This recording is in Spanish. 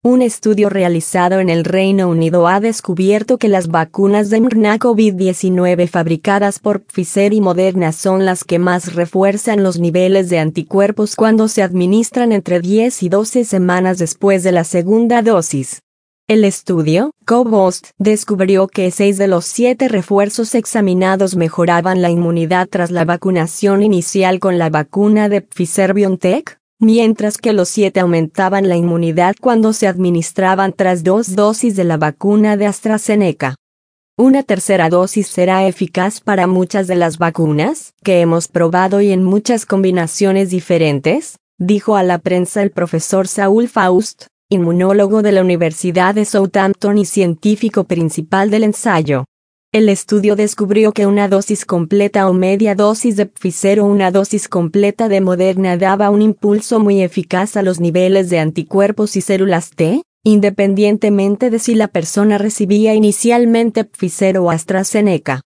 Un estudio realizado en el Reino Unido ha descubierto que las vacunas de mRNA COVID-19 fabricadas por Pfizer y Moderna son las que más refuerzan los niveles de anticuerpos cuando se administran entre 10 y 12 semanas después de la segunda dosis. El estudio, COBOST, descubrió que 6 de los 7 refuerzos examinados mejoraban la inmunidad tras la vacunación inicial con la vacuna de Pfizer-BioNTech, mientras que los 7 aumentaban la inmunidad cuando se administraban tras 2 dosis de la vacuna de AstraZeneca. Una tercera dosis será eficaz para muchas de las vacunas que hemos probado y en muchas combinaciones diferentes, dijo a la prensa el profesor Saul Faust, inmunólogo de la Universidad de Southampton y científico principal del ensayo. El estudio descubrió que una dosis completa o media dosis de Pfizer o una dosis completa de Moderna daba un impulso muy eficaz a los niveles de anticuerpos y células T, independientemente de si la persona recibía inicialmente Pfizer o AstraZeneca.